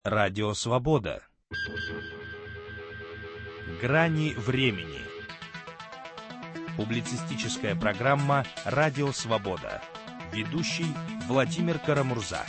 Радио Свобода. Грани времени. Публицистическая программа «Радио Свобода». Ведущий Владимир Карамурза.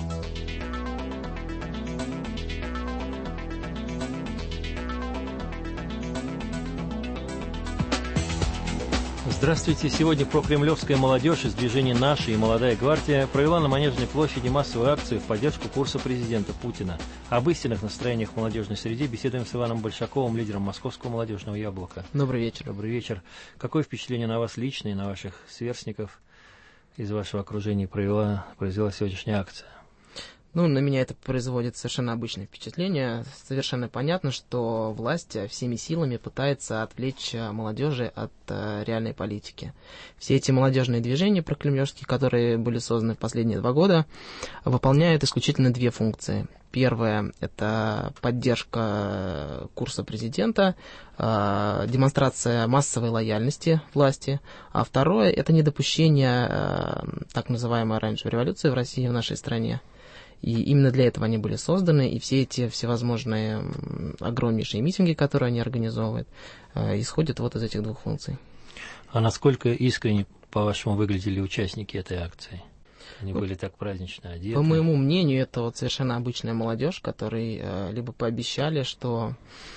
Здравствуйте! Сегодня прокремлевская молодежь из движения «Наша» и «Молодая гвардия» провела на Манежной площади массовую акцию в поддержку курса президента Путина. Об истинных настроениях в молодежной среде беседуем с Иваном Большаковым, лидером Московского молодежного яблока. Добрый вечер. Добрый вечер. Какое впечатление на вас лично и на ваших сверстников из вашего окружения произвела сегодняшняя акция? На меня это производит совершенно обычное впечатление. Совершенно понятно, что власть всеми силами пытается отвлечь молодежь от реальной политики. Все эти молодежные движения прокремлевские, которые были созданы в последние 2 года, выполняют исключительно 2 функции. Первое – это поддержка курса президента, демонстрация массовой лояльности власти. А второе – это недопущение так называемой оранжевой революции в России, в нашей стране. И именно для этого они были созданы, и все эти всевозможные огромнейшие митинги, которые они организовывают, исходят вот из этих 2 функций. А насколько искренне, по-вашему, выглядели участники этой акции? Они были так празднично одеты? По моему мнению, это вот совершенно обычная молодежь, которые либо пообещали, что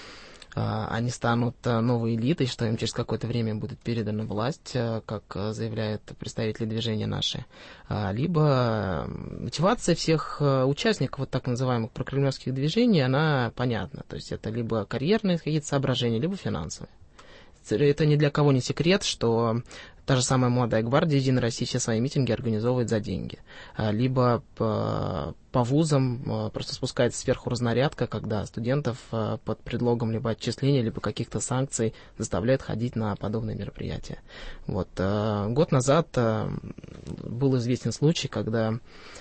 они станут новой элитой, что им через какое-то время будет передана власть, как заявляют представители движения «Наши». Либо мотивация всех участников вот так называемых прокремлевских движений, она понятна. То есть это либо карьерные какие-то соображения, либо финансовые. Это ни для кого не секрет, что та же самая «Молодая гвардия» Единой России все свои митинги организовывает за деньги. Либо по вузам просто спускается сверху разнарядка, когда студентов под предлогом либо отчисления, либо каких-то санкций заставляют ходить на подобные мероприятия. Год назад был известен случай, когда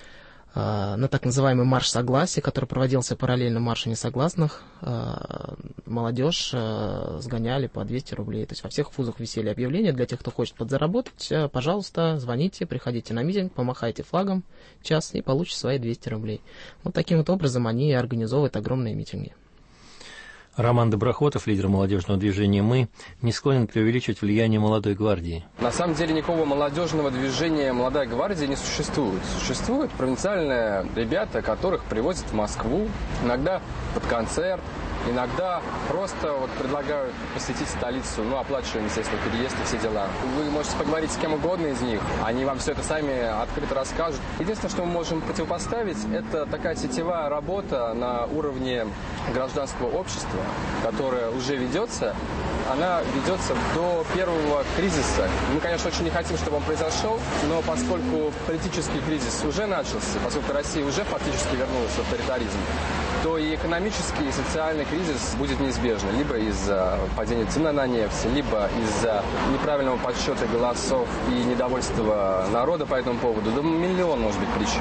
на так называемый марш согласия, который проводился параллельно маршу несогласных, молодежь сгоняли по 200 рублей. То есть во всех вузах висели объявления для тех, кто хочет подзаработать. Пожалуйста, звоните, приходите на митинг, помахайте флагом час и получите свои 200 рублей. Вот таким вот образом они организовывают огромные митинги. Роман Доброхотов, лидер молодежного движения «Мы», не склонен преувеличивать влияние «Молодой гвардии». На самом деле никакого молодежного движения «Молодая гвардия» не существует. Существуют провинциальные ребята, которых привозят в Москву, иногда под концерт, иногда просто предлагают посетить столицу, оплачиваем, естественно, переезд и все дела. Вы можете поговорить с кем угодно из них, они вам все это сами открыто расскажут. Единственное, что мы можем противопоставить, это такая сетевая работа на уровне гражданского общества, которая уже ведется. Она ведется до первого кризиса. Мы, конечно, очень не хотим, чтобы он произошел, но поскольку политический кризис уже начался, поскольку Россия уже фактически вернулась в авторитаризм, то и экономический, и социальный кризис будет неизбежен. Либо из-за падения цены на нефть, либо из-за неправильного подсчета голосов и недовольства народа по этому поводу. Да миллион, может быть, причин.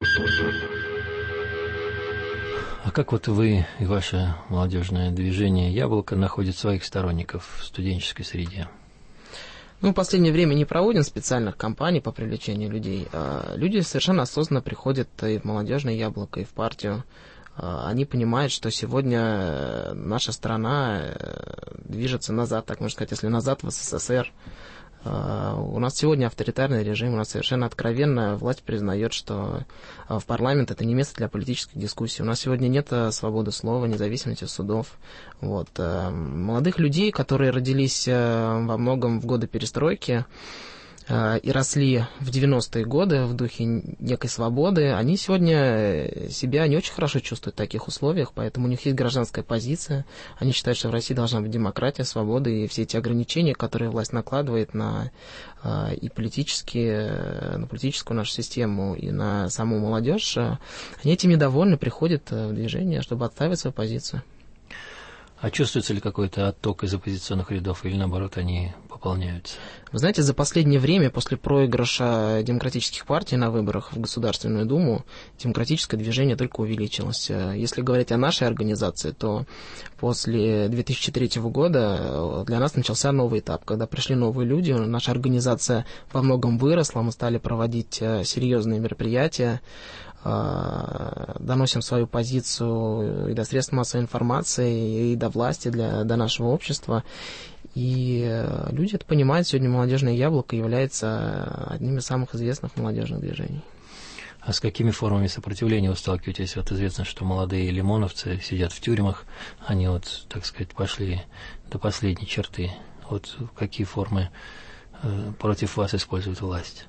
А как вы и ваше молодежное движение «Яблоко» находит своих сторонников в студенческой среде? В последнее время не проводим специальных кампаний по привлечению людей. Люди совершенно осознанно приходят и в молодежное «Яблоко», и в партию. Они понимают, что сегодня наша страна движется назад, так можно сказать, если назад в СССР. У нас сегодня авторитарный режим, у нас совершенно откровенно власть признает, что в парламент это не место для политической дискуссии. У нас сегодня нет свободы слова, независимости судов. Молодых людей, которые родились во многом в годы перестройки, и росли в 90-е годы в духе некой свободы, они сегодня себя не очень хорошо чувствуют в таких условиях, поэтому у них есть гражданская позиция. Они считают, что в России должна быть демократия, свобода, и все эти ограничения, которые власть накладывает на политическую нашу систему и на саму молодежь, они этим недовольны, приходят в движение, чтобы отстаивать свою позицию. А чувствуется ли какой-то отток из оппозиционных рядов, или наоборот они пополняются? Вы знаете, за последнее время, после проигрыша демократических партий на выборах в Государственную Думу, демократическое движение только увеличилось. Если говорить о нашей организации, то после 2003 года для нас начался новый этап, когда пришли новые люди, наша организация во многом выросла, мы стали проводить серьезные мероприятия, доносим свою позицию и до средств массовой информации, и до власти, до нашего общества. И люди это понимают. Сегодня «Молодежное яблоко» является одним из самых известных молодежных движений. А с какими формами сопротивления вы сталкиваетесь? Вот известно, что молодые лимоновцы сидят в тюрьмах, они вот, так сказать, пошли до последней черты. Вот какие формы против вас использует власть?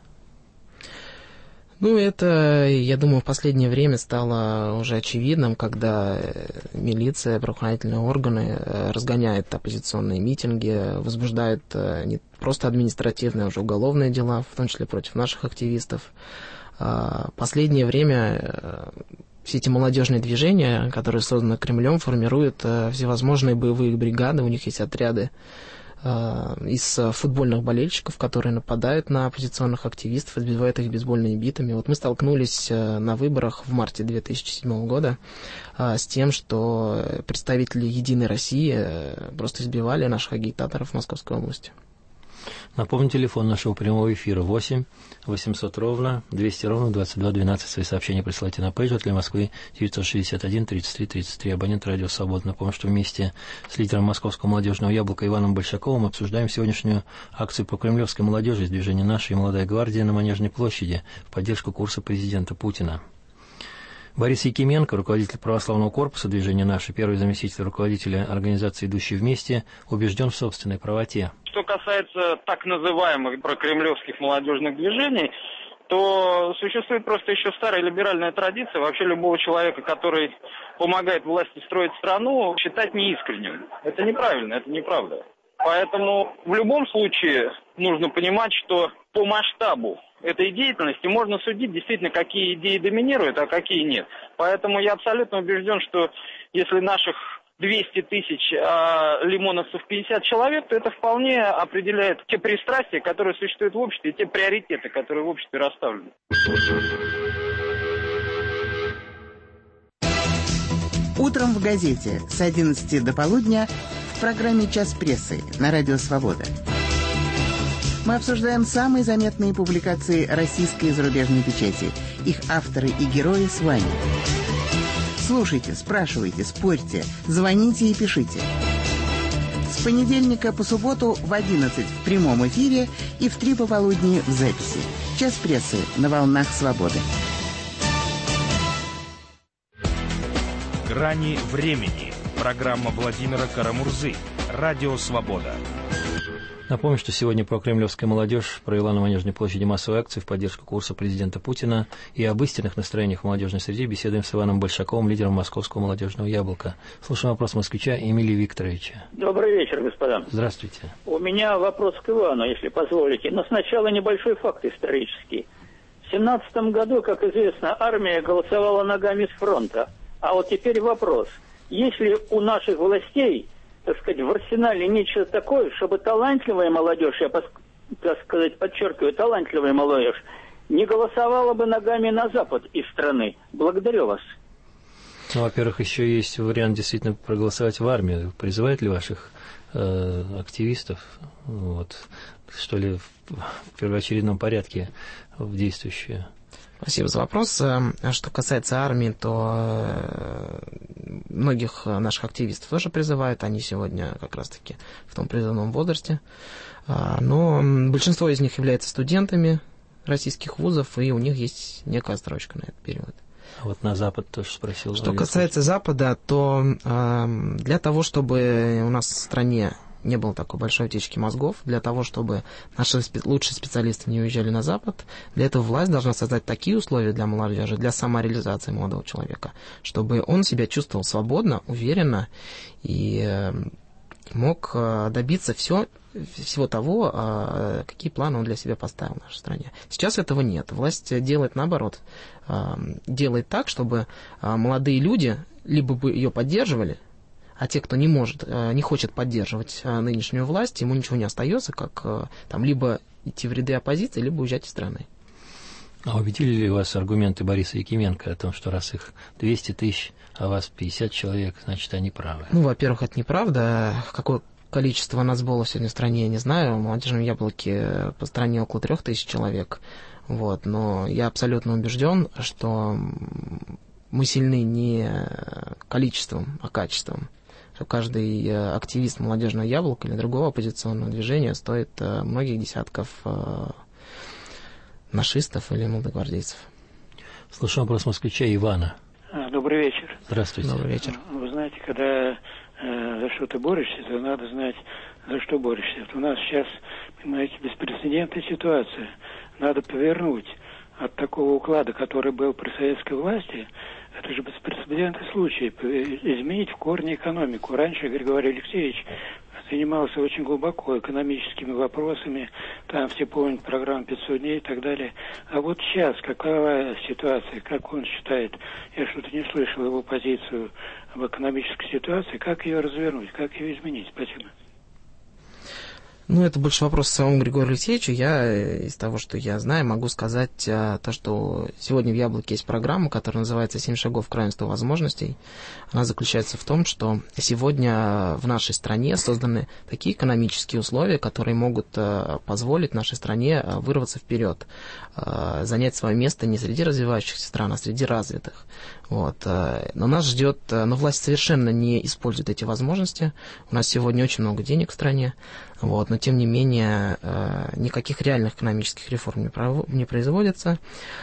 Ну, это, я думаю, в последнее время стало уже очевидным, когда милиция, правоохранительные органы разгоняют оппозиционные митинги, возбуждают не просто административные, а уже уголовные дела, в том числе против наших активистов. В последнее время все эти молодежные движения, которые созданы Кремлем, формируют всевозможные боевые бригады, у них есть отряды из футбольных болельщиков, которые нападают на оппозиционных активистов, избивают их бейсбольными битами. Вот мы столкнулись на выборах в марте 2007 года с тем, что представители «Единой России» просто избивали наших агитаторов в Московской области. Напомню, телефон нашего прямого эфира 8 800 ровно 200 ровно 22 12. Свои сообщения присылайте на пейджер для Москвы 961 33 33. Абонент «Радио Свобода». Напомню, что вместе с лидером Московского молодежного яблока Иваном Большаковым обсуждаем сегодняшнюю акцию прокремлевской молодежи из движения «Наша» и «Молодая гвардия» на Манежной площади в поддержку курса президента Путина. Борис Якименко, руководитель православного корпуса движения «Наши», первый заместитель руководителя организации «Идущие вместе», убежден в собственной правоте. Что касается так называемых прокремлевских молодежных движений, то существует просто еще старая либеральная традиция вообще любого человека, который помогает власти строить страну, считать неискренним. Это неправильно, это неправда. Поэтому в любом случае нужно понимать, что по масштабу этой деятельности можно судить действительно, какие идеи доминируют, а какие нет. Поэтому я абсолютно убежден, что если наших 200 тысяч, а лимоновцев 50 человек, то это вполне определяет те пристрастия, которые существуют в обществе, и те приоритеты, которые в обществе расставлены. Утром в газете с 11 до полудня в программе «Час прессы» на Радио Свобода. Мы обсуждаем самые заметные публикации российской и зарубежной печати. Их авторы и герои с вами. Слушайте, спрашивайте, спорьте, звоните и пишите. С понедельника по субботу в 11 в прямом эфире и в 3 пополудни в записи. «Час прессы» на волнах Свободы. «Грани времени». Программа Владимира Карамурзы. Радио «Свобода». Напомню, что сегодня прокремлевская молодежь провела на Манежной площади массовую акцию в поддержку курса президента Путина, и об истинных настроениях в молодежной среде беседуем с Иваном Большаковым, лидером Московского молодежного яблока. Слушаем вопрос москвича Эмилия Викторовича. Добрый вечер, господа. Здравствуйте. У меня вопрос к Ивану, если позволите. Но сначала небольшой факт исторический. В 17 году, как известно, армия голосовала ногами с фронта. А вот теперь вопрос. Если у наших властей, так сказать, в арсенале нечто такое, чтобы талантливая молодежь, я, так сказать, подчеркиваю, талантливая молодежь, не голосовала бы ногами на запад из страны. Благодарю вас. Ну, во-первых, еще есть вариант действительно проголосовать в армию. Призывает ли ваших активистов, что ли, в первоочередном порядке в действующую? Спасибо за вопрос. Что касается армии, то многих наших активистов тоже призывают. Они сегодня как раз-таки в том призывном возрасте. Но большинство из них являются студентами российских вузов, и у них есть некая отсрочка на этот период. А вот на Запад тоже спросил. Что касается Запада, то для того, чтобы у нас в стране не было такой большой утечки мозгов, для того, чтобы наши лучшие специалисты не уезжали на Запад, для этого власть должна создать такие условия для молодежи, для самореализации молодого человека, чтобы он себя чувствовал свободно, уверенно и мог добиться всего того, какие планы он для себя поставил в нашей стране. Сейчас этого нет. Власть делает наоборот. Делает так, чтобы молодые люди либо бы ее поддерживали, а те, кто не хочет поддерживать нынешнюю власть, ему ничего не остается, как там либо идти в ряды оппозиции, либо уезжать из страны. А убедили ли вас аргументы Бориса Якименко о том, что раз их 200 тысяч, а вас 50 человек, значит, они правы? Ну, во-первых, это неправда. Количество нацбола сегодня в стране я не знаю. В молодежном яблоке по стране около 3000 человек. Вот. Но я абсолютно убежден, что мы сильны не количеством, а качеством. Что каждый активист молодежного яблока или другого оппозиционного движения стоит многих десятков нашистов или молодогвардейцев. Слушаю вопрос москвича Ивана. Добрый вечер. Здравствуйте. Добрый вечер. Вы знаете, когда за что-то борешься, то надо знать, за что борешься. Вот у нас сейчас, понимаете, беспрецедентная ситуация. Надо повернуть от такого уклада, который был при советской власти. Это же беспрецедентный случай. Изменить в корне экономику. Раньше Григорий Алексеевич занимался очень глубоко экономическими вопросами. Там все помнят программу 500 дней и так далее. А вот сейчас какова ситуация, как он считает? Я что-то не слышал его позицию об экономической ситуации. Как ее развернуть, как ее изменить? Спасибо. Ну, это больше вопрос к самому Григорию Алексеевичу. Я из того, что я знаю, могу сказать то, что сегодня в «Яблоке» есть программа, которая называется «7 шагов к равенству возможностей». Она заключается в том, что сегодня в нашей стране созданы такие экономические условия, которые могут позволить нашей стране вырваться вперед, занять свое место не среди развивающихся стран, а среди развитых. Вот. Но нас ждет, но власть совершенно не использует эти возможности. У нас сегодня очень много денег в стране, вот, но тем не менее никаких реальных экономических реформ не производится.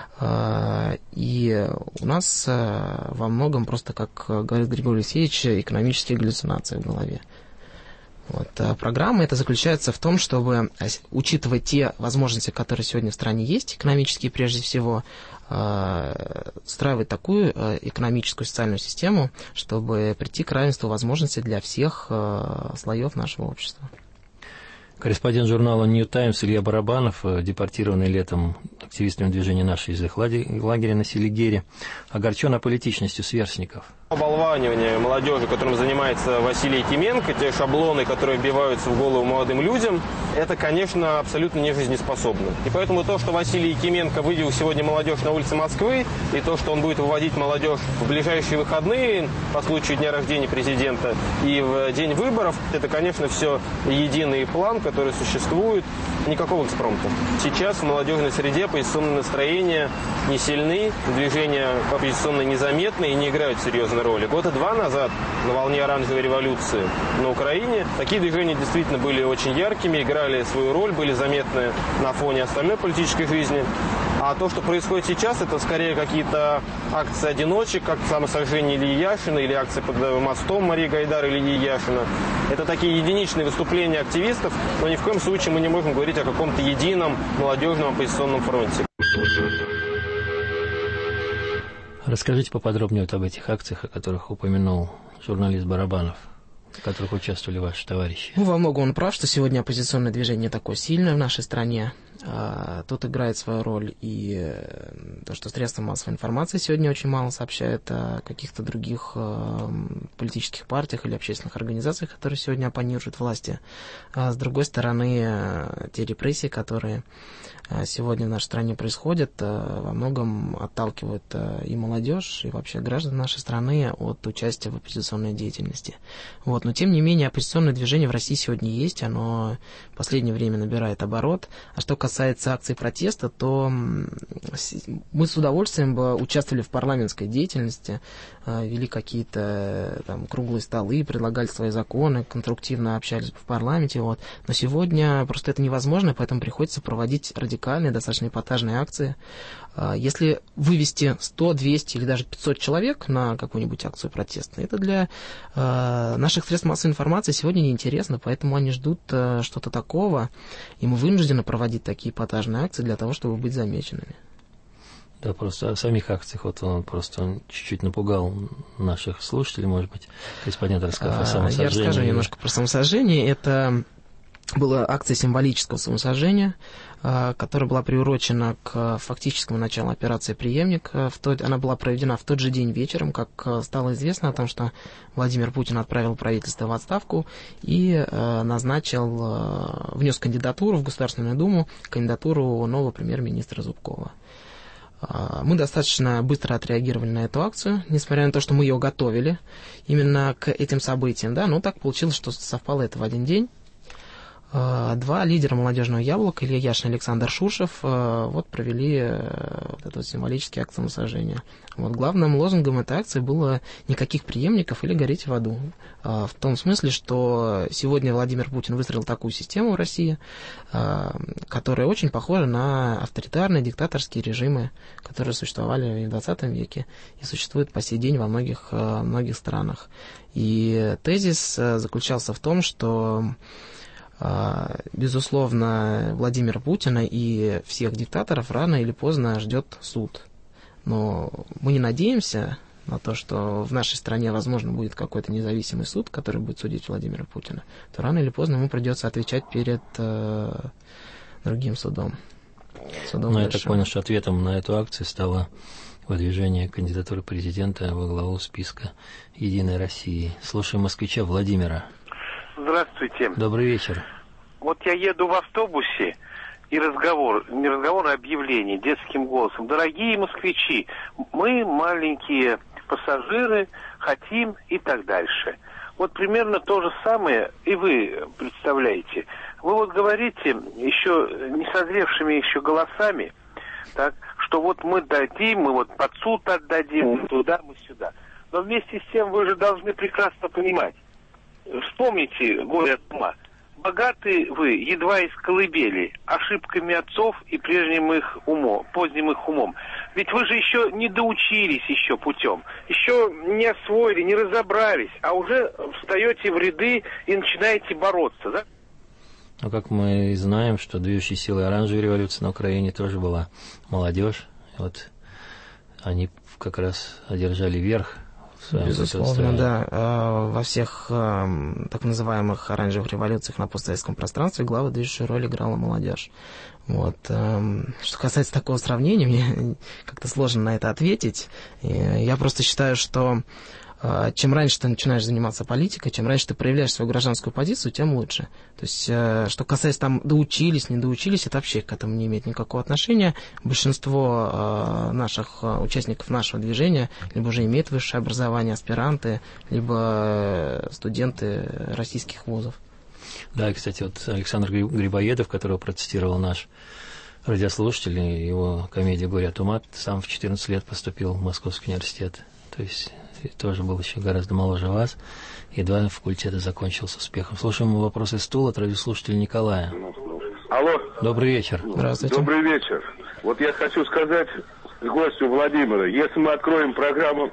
И у нас во многом просто, как говорит Григорий Алексеевич, экономические галлюцинации в голове. Вот. Программа эта заключается в том, чтобы, учитывая те возможности, которые сегодня в стране есть, экономические прежде всего, устраивать такую экономическую социальную систему, чтобы прийти к равенству возможностей для всех слоев нашего общества. Корреспондент журнала «Нью Таймс» Илья Барабанов, депортированный летом активистами движения «Наши» из их лагеря на Селигере, огорчен аполитичностью сверстников. Оболванивание молодежи, которым занимается Василий Якименко, те шаблоны, которые вбиваются в голову молодым людям, это, конечно, абсолютно не жизнеспособно. И поэтому то, что Василий Якименко вывел сегодня молодежь на улицы Москвы, и то, что он будет выводить молодежь в ближайшие выходные по случаю дня рождения президента и в день выборов, это, конечно, все единый план, который существует, никакого экспромта. Сейчас в молодежной среде оппозиционные настроения не сильны, движения оппозиционные незаметны и не играют серьезной роли. Года 2 назад, на волне оранжевой революции на Украине, такие движения действительно были очень яркими, играли свою роль, были заметны на фоне остальной политической жизни. А то, что происходит сейчас, это скорее какие-то акции одиночек, как самосожжение Ильи Яшина или акции под мостом Марии Гайдар или Ильи Яшина. Это такие единичные выступления активистов, но ни в коем случае мы не можем говорить о каком-то едином молодежном оппозиционном фронте. Расскажите поподробнее вот об этих акциях, о которых упомянул журналист Барабанов, в которых участвовали ваши товарищи. Ну, во многом он прав, что сегодня оппозиционное движение не такое сильное в нашей стране. Тут играет свою роль и то, что средства массовой информации сегодня очень мало сообщают о каких-то других политических партиях или общественных организациях, которые сегодня оппонируют власти. С другой стороны, те репрессии, которые сегодня в нашей стране происходят, во многом отталкивают и молодежь, и вообще граждан нашей страны от участия в оппозиционной деятельности. Вот. Но, тем не менее, оппозиционное движение в России сегодня есть, оно в последнее время набирает оборот. А что касается акций протеста, то мы с удовольствием бы участвовали в парламентской деятельности, вели какие-то там круглые столы, предлагали свои законы, конструктивно общались в парламенте. Вот. Но сегодня просто это невозможно, поэтому приходится проводить радикальные, достаточно эпатажные акции. Если вывести 100, 200 или даже 500 человек на какую-нибудь акцию протеста, это для наших средств массовой информации сегодня неинтересно, поэтому они ждут что-то такого, и мы вынуждены проводить такие эпатажные акции для того, чтобы быть замеченными. Да, просто о самих акциях, вот он просто чуть-чуть напугал наших слушателей, может быть, корреспондент расскажет о самосожжении. Я расскажу немножко про самосожжение. Это была акция символического самосожжения, которая была приурочена к фактическому началу операции «Преемник». Она была проведена в тот же день вечером, как стало известно о том, что Владимир Путин отправил правительство в отставку и внес кандидатуру в Государственную Думу, кандидатуру нового премьер-министра Зубкова. Мы достаточно быстро отреагировали на эту акцию, несмотря на то, что мы ее готовили именно к этим событиям, да, но так получилось, что совпало это в один день. Два лидера молодежного яблока, Илья Яшин и Александр Шуршев, вот провели вот этот вот символический акт самосожжения. Вот главным лозунгом этой акции было «Никаких преемников» или «Горите в аду». В том смысле, что сегодня Владимир Путин выстроил такую систему в России, которая очень похожа на авторитарные диктаторские режимы, которые существовали в 20 веке и существуют по сей день во многих странах. И тезис заключался в том, что безусловно, Владимира Путина и всех диктаторов рано или поздно ждет суд. Но мы не надеемся на то, что в нашей стране, возможно, будет какой-то независимый суд, который будет судить Владимира Путина, то рано или поздно ему придется отвечать перед другим судом. Но я так понял, что ответом на эту акцию стало выдвижение кандидатуры президента во главу списка «Единой России». Слушаем москвича Владимира. Здравствуйте. Добрый вечер. Вот я еду в автобусе, и не разговор, а объявление детским голосом. Дорогие москвичи, мы маленькие пассажиры, хотим и так дальше. Вот примерно то же самое и вы представляете. Вы вот говорите еще не созревшими еще голосами, так, что вот мы дадим, мы вот под суд отдадим, мы туда, мы сюда. Но вместе с тем вы же должны прекрасно понимать. Вспомните горе от ума. Богаты вы едва из колыбели, ошибками отцов и поздним их умом. Ведь вы же еще не доучились еще путем, еще не освоили, не разобрались, а уже встаете в ряды и начинаете бороться, да? Ну, как мы знаем, что движущей силой оранжевой революции на Украине тоже была молодежь. Вот они как раз одержали верх. Безусловно, да. Во всех так называемых оранжевых революциях на постсоветском пространстве главную движущую роль играла молодежь. Вот. Что касается такого сравнения, мне как-то сложно на это ответить. Я просто считаю, что чем раньше ты начинаешь заниматься политикой, чем раньше ты проявляешь свою гражданскую позицию, тем лучше. То есть, что касается там доучились, не доучились, это вообще к этому не имеет никакого отношения. Большинство наших участников нашего движения либо уже имеют высшее образование, аспиранты, либо студенты российских вузов. Да, и, кстати, вот Александр Грибоедов, которого процитировал наш радиослушатель, его комедия «Горе от ума», сам в 14 лет поступил в Московский университет. То есть тоже был еще гораздо моложе вас, едва факультет закончил с успехом. Слушаем вопрос из стула от радиослушателя Николая. Алло. Добрый вечер. Здравствуйте. Добрый вечер. Вот я хочу сказать гостю Владимира, если мы откроем программу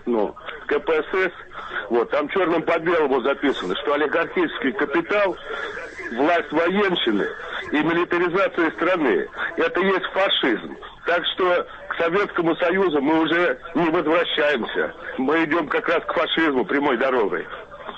КПСС, вот, там черным по белому записано, что олигархический капитал, власть военщины и милитаризация страны – это есть фашизм. Так что к Советскому Союзу мы уже не возвращаемся. Мы идем как раз к фашизму прямой дорогой.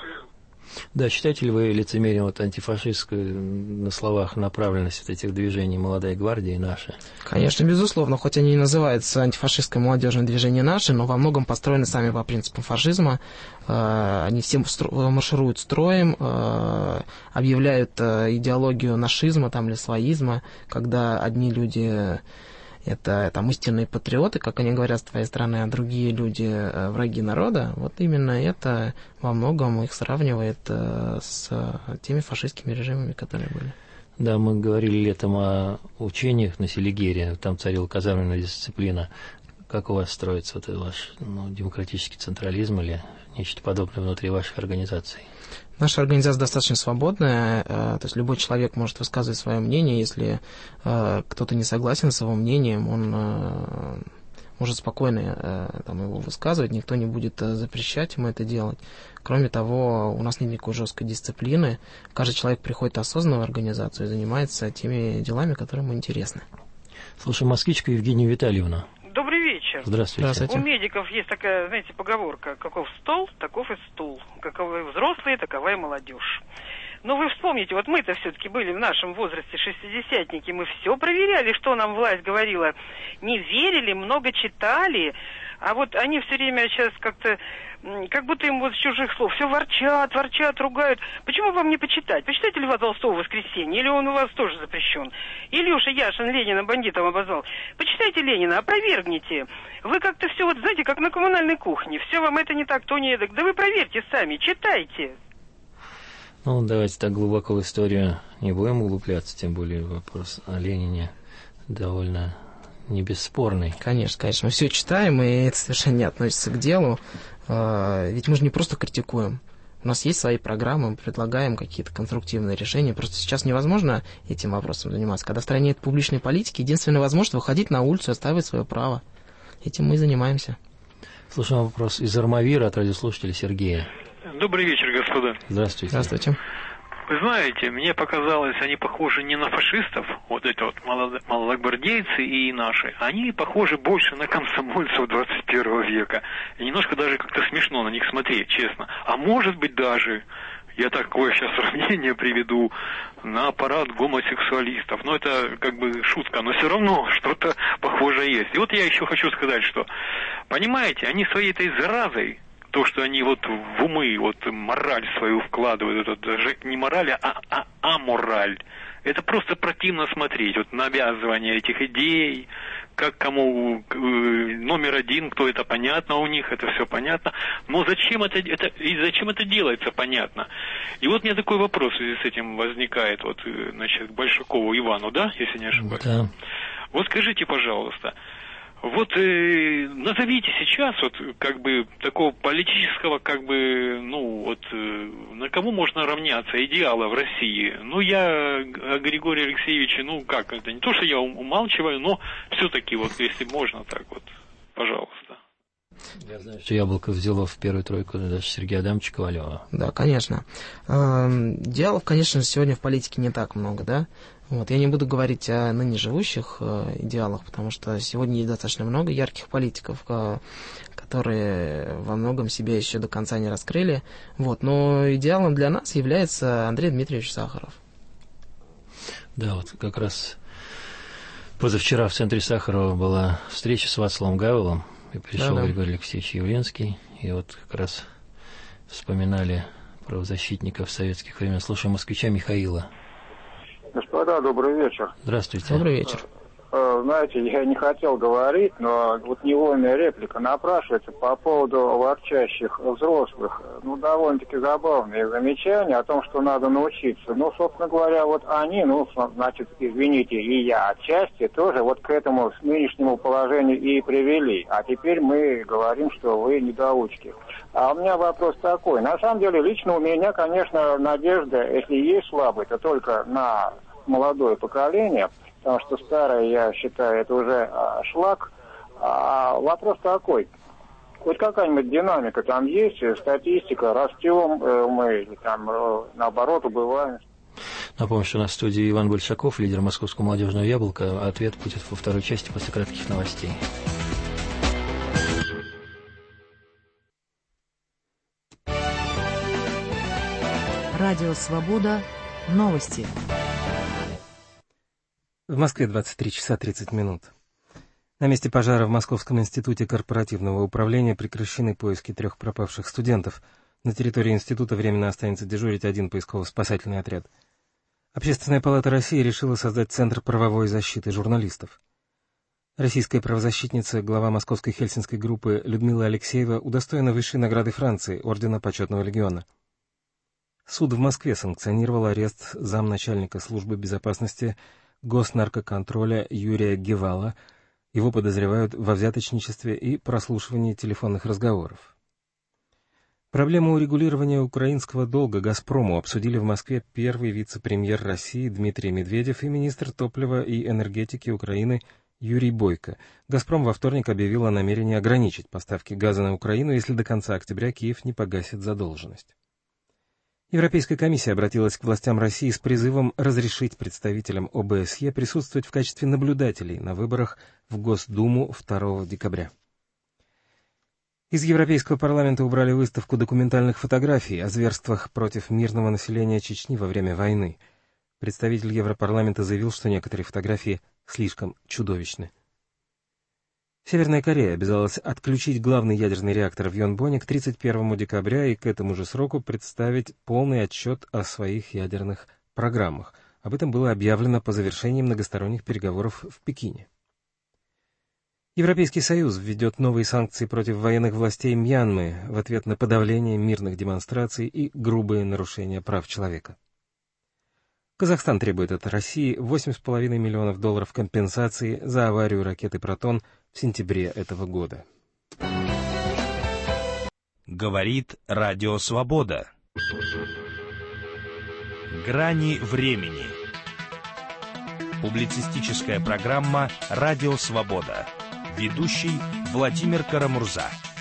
Да, считаете ли вы лицемерием вот антифашистской на словах направленность вот этих движений «Молодая гвардия» и «Наши»? Конечно, безусловно, хоть они и называются антифашистское молодежное движение «Наши», но во многом построены сами по принципам фашизма. Они все маршируют строем, объявляют идеологию нашизма там, или слоизма, когда одни люди... Это там истинные патриоты, как они говорят, с твоей стороны, а другие люди враги народа. Вот именно это во многом их сравнивает с теми фашистскими режимами, которые были. Да, мы говорили летом о учениях на Селигере, там царила казарменная дисциплина. Как у вас строится вот этот ваш демократический централизм или нечто подобное внутри ваших организаций? Наша организация достаточно свободная, то есть любой человек может высказывать свое мнение. Если кто-то не согласен с его мнением, он может спокойно там, его высказывать, никто не будет запрещать ему это делать. Кроме того, у нас нет никакой жесткой дисциплины. Каждый человек приходит осознанно в организацию и занимается теми делами, которые ему интересны. Слушай, москвичка Евгения Витальевна. Добрый вечер. Здравствуйте. У медиков есть такая, знаете, поговорка: каков стол, таков и стул. Каковы взрослые, такова и молодежь. Но вы вспомните, вот мы-то все-таки были в нашем возрасте шестидесятники, мы все проверяли, что нам власть говорила. Не верили, много читали, А вот они все время сейчас как-то, как будто им вот с чужих слов, все ворчат, ругают. Почему вам не почитать? Почитайте Льва Толстого «Воскресенье», или он у вас тоже запрещен? Илюша Яшин Ленина бандитом обозвал. Почитайте Ленина, опровергните. Вы как-то все, вот знаете, как на коммунальной кухне. Все вам это не так, то не эдак. Да вы проверьте сами, читайте. Ну, давайте так глубоко в историю не будем углубляться, тем более вопрос о Ленине довольно не бесспорный. Конечно, мы все читаем, и это совершенно не относится к делу. Ведь мы же не просто критикуем. У нас есть свои программы, мы предлагаем какие-то конструктивные решения. Просто сейчас невозможно этим вопросом заниматься. Когда в стране нет публичной политики, единственная возможность выходить на улицу и отстаивать свое право. Этим мы и занимаемся. Слушаем вопрос из Армавира от радиослушателя Сергея. Добрый вечер, господа. Здравствуйте. Здравствуйте. Вы знаете, мне показалось, они похожи не на фашистов, вот эти вот молодогвардейцы и наши, они похожи больше на комсомольцев 21 века. И немножко даже как-то смешно на них смотреть, честно. А может быть даже, я такое сейчас сравнение приведу, на парад гомосексуалистов. Ну, это как бы шутка, но все равно что-то похожее есть. И вот я еще хочу сказать, что, понимаете, они своей этой заразой, то, что они вот в умы, вот мораль свою вкладывают, это даже не мораль, а амораль. Это просто противно смотреть, вот навязывание этих идей, как кому номер один, кто это, понятно у них, это все понятно. Но зачем это делается, понятно. И вот у меня такой вопрос в связи с этим возникает, вот, значит, Большакову Ивану, да, если не ошибаюсь? Да. Вот скажите, пожалуйста, вот назовите сейчас вот как бы такого политического, как бы, ну вот на кому можно равняться идеала в России. Ну я о Григории Алексеевиче, ну как, это не то, что я умалчиваю, но все-таки вот если можно так вот, пожалуйста. Я знаю, что Яблоко взяло в первую тройку даже Сергея Адамовича Ковалева. Да, конечно. Идеалов, конечно, сегодня в политике не так много, да? Вот. Я не буду говорить о ныне живущих идеалах, потому что сегодня есть достаточно много ярких политиков, которые во многом себя еще до конца не раскрыли. Вот. Но идеалом для нас является Андрей Дмитриевич Сахаров. Да, вот как раз позавчера в центре Сахарова была встреча с Вацлавом Гавелом, и пришел Григорий Алексеевич Явленский, и вот как раз вспоминали правозащитников советских времен. Слушаем москвича Михаила. Господа, добрый вечер. Здравствуйте. Добрый вечер. Знаете, я не хотел говорить, но вот невольная реплика напрашивается по поводу ворчащих взрослых. Ну, довольно-таки забавные замечания о том, что надо научиться. Ну, собственно говоря, вот они, ну, значит, извините, и я отчасти тоже вот к этому нынешнему положению и привели. А теперь мы говорим, что вы недоучки. А у меня вопрос такой. На самом деле, лично у меня, конечно, надежда, если есть слабость, то только на молодое поколение, потому что старое, я считаю, это уже шлак. А вопрос такой. Хоть какая-нибудь динамика там есть, статистика, растем мы, или там наоборот убываем. Напомню, что у нас в студии Иван Большаков, лидер Московского молодежного яблока. Ответ будет во второй части после кратких новостей. Радио «Свобода». Новости. В Москве 23 часа 30 минут. На месте пожара в Московском институте корпоративного управления прекращены поиски 3 пропавших студентов. На территории института временно останется дежурить 1 поисково-спасательный отряд. Общественная палата России решила создать Центр правовой защиты журналистов. Российская правозащитница, глава Московской хельсинской группы Людмила Алексеева удостоена высшей награды Франции, Ордена Почетного легиона. Суд в Москве санкционировал арест замначальника службы безопасности госнаркоконтроля Юрия Гевала. Его подозревают во взяточничестве и прослушивании телефонных разговоров. Проблему урегулирования украинского долга «Газпрому» обсудили в Москве первый вице-премьер России Дмитрий Медведев и министр топлива и энергетики Украины Юрий Бойко. «Газпром» во вторник объявил о намерении ограничить поставки газа на Украину, если до конца октября Киев не погасит задолженность. Европейская комиссия обратилась к властям России с призывом разрешить представителям ОБСЕ присутствовать в качестве наблюдателей на выборах в Госдуму 2 декабря. Из Европейского парламента убрали выставку документальных фотографий о зверствах против мирного населения Чечни во время войны. Представитель Европарламента заявил, что некоторые фотографии слишком чудовищны. Северная Корея обязалась отключить главный ядерный реактор в Йонбоне к 31 декабря и к этому же сроку представить полный отчет о своих ядерных программах. Об этом было объявлено по завершении многосторонних переговоров в Пекине. Европейский Союз введет новые санкции против военных властей Мьянмы в ответ на подавление мирных демонстраций и грубые нарушения прав человека. Казахстан требует от России $8,5 миллионов компенсации за аварию ракеты «Протон» в сентябре этого года. Говорит Радио Свобода. Грани времени. Публицистическая программа «Радио Свобода». Ведущий Владимир Карамурза.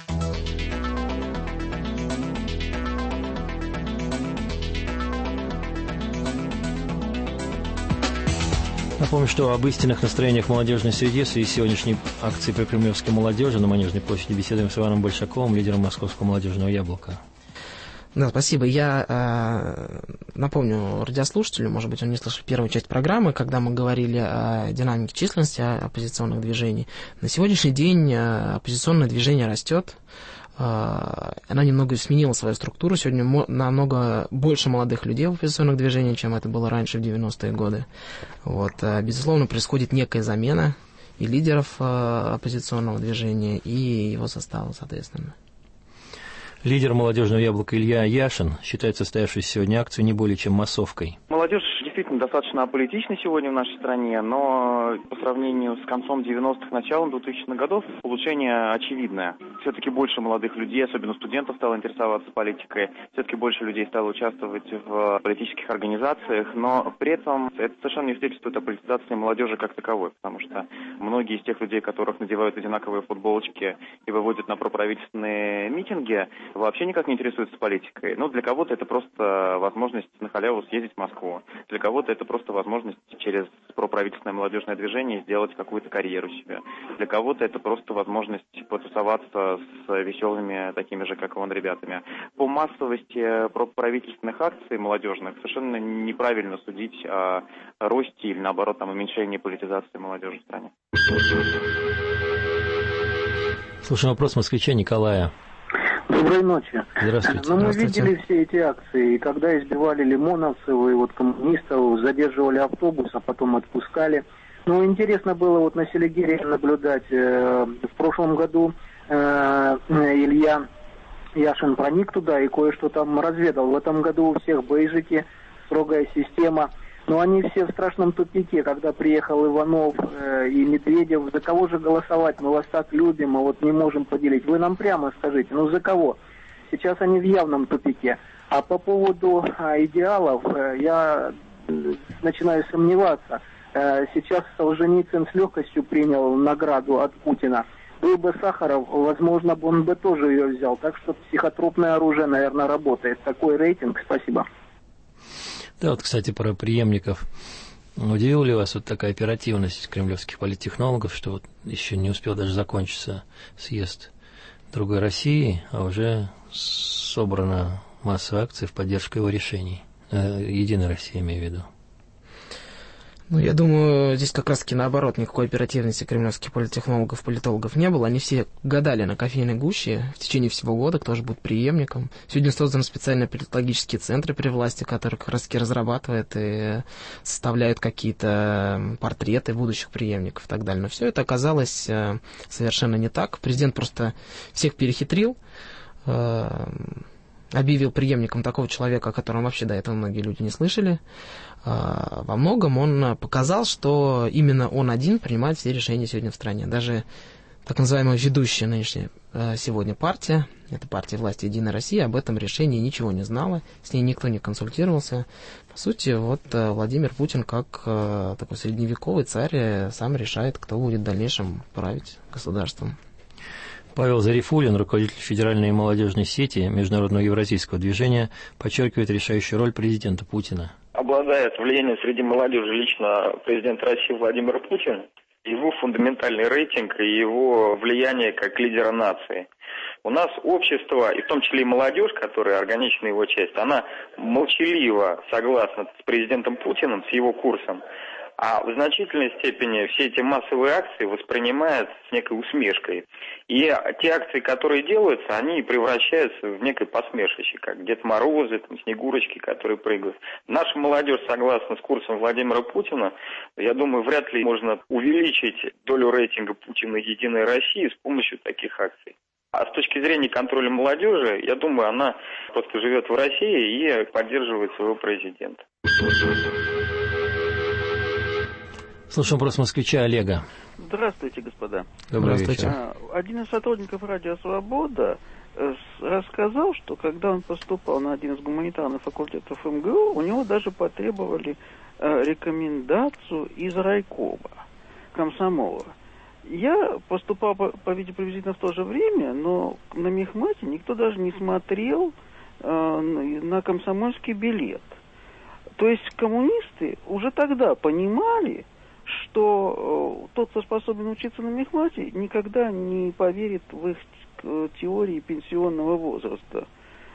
Напомню, что об истинных настроениях в молодежной среде в связи с сегодняшней акцией прокремлевской молодежи на Манежной площади беседуем с Иваном Большаковым, лидером Московского молодежного яблока. Да, спасибо. Я напомню радиослушателю, может быть, он не слышал первую часть программы, когда мы говорили о динамике численности оппозиционных движений. На сегодняшний день оппозиционное движение растет. Она немного сменила свою структуру. Сегодня намного больше молодых людей в оппозиционных движениях, чем это было раньше, в 90-е годы. Вот. Безусловно, происходит некая замена и лидеров оппозиционного движения, и его состава, соответственно. Лидер молодежного яблока Илья Яшин считает состоявшуюся сегодня акцию не более чем массовкой. Молодежь действительно достаточно аполитична сегодня в нашей стране, но по сравнению с концом 90-х, началом 2000-х годов улучшение очевидное. Все-таки больше молодых людей, особенно студентов, стало интересоваться политикой. Все-таки больше людей стало участвовать в политических организациях, но при этом это совершенно не свидетельствует о политизации молодежи как таковой, потому что многие из тех людей, которых надевают одинаковые футболочки и выводят на проправительственные митинги, вообще никак не интересуются политикой. Ну, для кого-то это просто возможность на халяву съездить в Москву. Для кого-то это просто возможность через проправительственное молодежное движение сделать какую-то карьеру себе. Для кого-то это просто возможность потусоваться с веселыми такими же, как и он, ребятами. По массовости проправительственных акций молодежных совершенно неправильно судить о росте или, наоборот, там, уменьшении политизации молодежи в стране. Слушаем вопрос москвича Николая. Доброй ночи. Здравствуйте. Мы видели все эти акции, и когда избивали лимоновцев и вот коммунистов, задерживали автобус, а потом отпускали. Ну, интересно было вот на Селигере наблюдать. В прошлом году Илья Яшин проник туда и кое-что там разведал. В этом году у всех бейджики, строгая система. Но они все в страшном тупике, когда приехал Иванов и Медведев. За кого же голосовать? Мы вас так любим, мы вот не можем поделить. Вы нам прямо скажите, ну за кого? Сейчас они в явном тупике. А по поводу идеалов я начинаю сомневаться. Сейчас Солженицын с легкостью принял награду от Путина. Был бы Сахаров, возможно, бы он бы тоже ее взял. Так что психотропное оружие, наверное, работает. Такой рейтинг. Спасибо. Да, вот, кстати, про преемников. Удивила ли вас вот такая оперативность кремлевских политтехнологов, что вот еще не успел даже закончиться съезд другой России, а уже собрана масса акций в поддержку его решений? Единой России, имею в виду. Ну, я думаю, здесь как раз-таки наоборот, никакой оперативности кремлевских политтехнологов, политологов не было. Они все гадали на кофейной гуще в течение всего года, кто же будет преемником. Сегодня созданы специальные политологические центры при власти, которые как раз-таки разрабатывают и составляют какие-то портреты будущих преемников и так далее. Но все это оказалось совершенно не так. Президент просто всех перехитрил, объявил преемником такого человека, о котором вообще до этого многие люди не слышали. Во многом он показал, что именно он один принимает все решения сегодня в стране. Даже так называемая ведущая нынешняя сегодня партия, это партия власти «Единая Россия», об этом решении ничего не знала, с ней никто не консультировался. По сути, вот Владимир Путин, как такой средневековый царь, сам решает, кто будет в дальнейшем править государством. Павел Зарифуллин, руководитель Федеральной молодежной сети Международного евразийского движения, подчеркивает решающую роль президента Путина. Обладает влиянием среди молодежи лично президент России Владимир Путин, его фундаментальный рейтинг и его влияние как лидера нации. У нас общество, и в том числе и молодежь, которая органична его часть, она молчаливо согласна с президентом Путиным, с его курсом. А в значительной степени все эти массовые акции воспринимаются с некой усмешкой. И те акции, которые делаются, они превращаются в некое посмешище, как Дед Морозы, там, Снегурочки, которые прыгают. Наша молодежь, согласно с курсом Владимира Путина, я думаю, вряд ли можно увеличить долю рейтинга Путина «Единой России» с помощью таких акций. А с точки зрения контроля молодежи, я думаю, она просто живет в России и поддерживает своего президента. Слушаем вопрос москвича Олега. Здравствуйте, господа. Добрый вечер. Один из сотрудников «Радио Свобода» рассказал, что когда он поступал на один из гуманитарных факультетов МГУ, у него даже потребовали рекомендацию из райкома комсомола. Я поступал, приблизительно в то же время, но на мехмате никто даже не смотрел на комсомольский билет. То есть коммунисты уже тогда понимали, что тот, кто способен учиться на мехмате, никогда не поверит в их теории пенсионного возраста.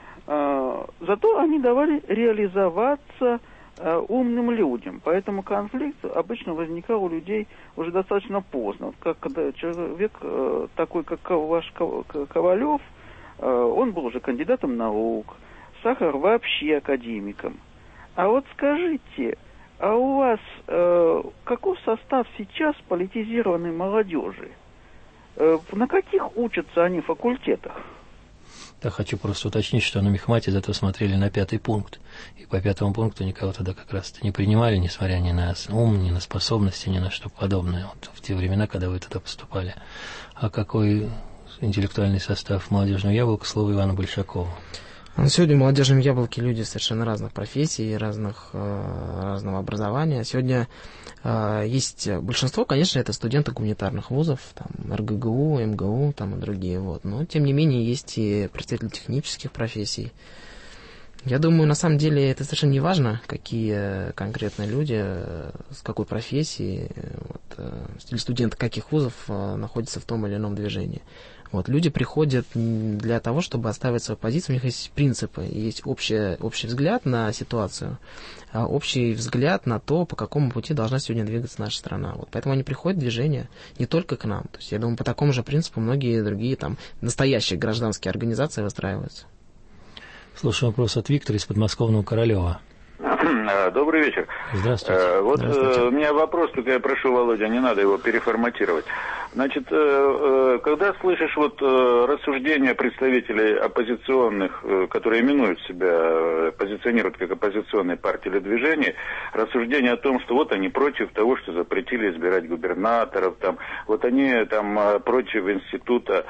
Зато они давали реализоваться умным людям. Поэтому конфликт обычно возникал у людей уже достаточно поздно. Как когда человек такой, как ваш Ковалев, он был уже кандидатом наук, Сахаров вообще академиком. А вот скажите, а у вас каков состав сейчас политизированной молодежи? На каких учатся они факультетах? Да, хочу просто уточнить, что на мехмате зато смотрели на 5-й пункт. И по 5-му пункту никого тогда как раз-то не принимали, несмотря ни на ум, ни на способности, ни на что подобное. Вот в те времена, когда вы туда поступали. А какой интеллектуальный состав молодежного яблока, слово Ивану Большакову. Сегодня в молодежном яблоке люди совершенно разных профессий, разного образования. Сегодня есть большинство, конечно, это студенты гуманитарных вузов, там, РГГУ, МГУ там, и другие. Вот. Но, тем не менее, есть и представители технических профессий. Я думаю, на самом деле, это совершенно не важно, какие конкретно люди, с какой профессией, или студенты каких вузов находятся в том или ином движении. Вот, люди приходят для того, чтобы отстаивать свою позицию. У них есть принципы, есть общий взгляд на ситуацию, общий взгляд на то, по какому пути должна сегодня двигаться наша страна. Вот, поэтому они приходят в движение не только к нам. То есть, я думаю, по такому же принципу многие другие там, настоящие гражданские организации выстраиваются. Слушаю вопрос от Виктора из подмосковного Королева. Добрый вечер. Здравствуйте. Здравствуйте. У меня вопрос, только я прошу, Володя, не надо его переформатировать. Значит, когда слышишь рассуждения представителей оппозиционных, которые именуют себя, позиционируют как оппозиционные партии или движения, рассуждения о том, что вот они против того, что запретили избирать губернаторов, там, вот они там против института,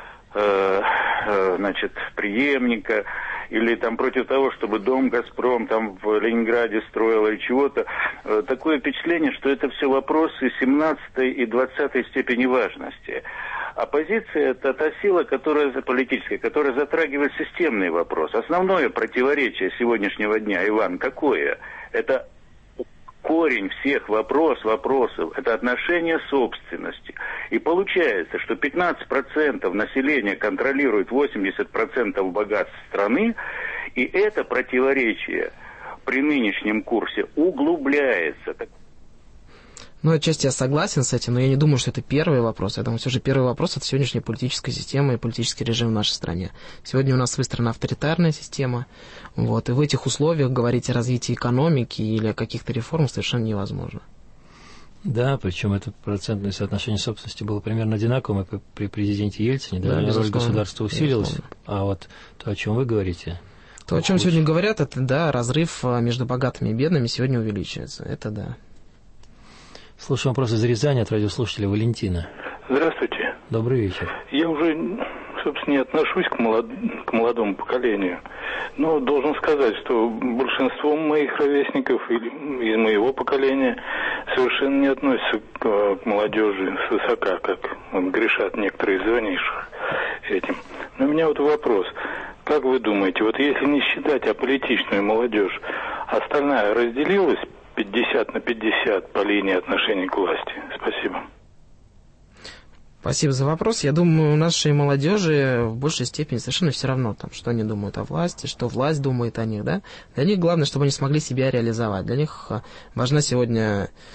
преемника, или там против того, чтобы дом «Газпром» там в Ленинграде строил или чего-то. Такое впечатление, что это все вопросы 17-й и 20-й степени важности. Оппозиция – это та сила, политическая, которая затрагивает системный вопрос. Основное противоречие сегодняшнего дня, Иван, какое? Это корень всех вопросов – это отношение собственности. И получается, что 15% населения контролирует 80% богатств страны, и это противоречие при нынешнем курсе углубляется. Ну, отчасти я согласен с этим, но я не думаю, что это первый вопрос. Я думаю, все же первый вопрос – это сегодняшняя политическая система и политический режим в нашей стране. Сегодня у нас выстроена авторитарная система, вот, и в этих условиях говорить о развитии экономики или о каких-то реформах совершенно невозможно. Да, причем это процентное соотношение собственности было примерно одинаковым и при президенте Ельцине, да, роль государства усилилась, а вот то, о чем вы говорите... То, о чем сегодня говорят, это, да, разрыв между богатыми и бедными сегодня увеличивается, это да. Слушаем вопрос из Рязани от радиослушателя Валентина. Здравствуйте. Добрый вечер. Я уже, собственно, не отношусь к молодому поколению, но должен сказать, что большинство моих ровесников из моего поколения совершенно не относятся к молодежи свысока, как грешат некоторые из звонивших этим. Но у меня вот вопрос. Как вы думаете, вот если не считать аполитичную молодежь, остальная разделилась 50/50 по линии отношений к власти? Спасибо. Спасибо за вопрос. Я думаю, у нашей молодежи в большей степени совершенно все равно, там, что они думают о власти, что власть думает о них. Да? Для них главное, чтобы они смогли себя реализовать. Для них важна сегодня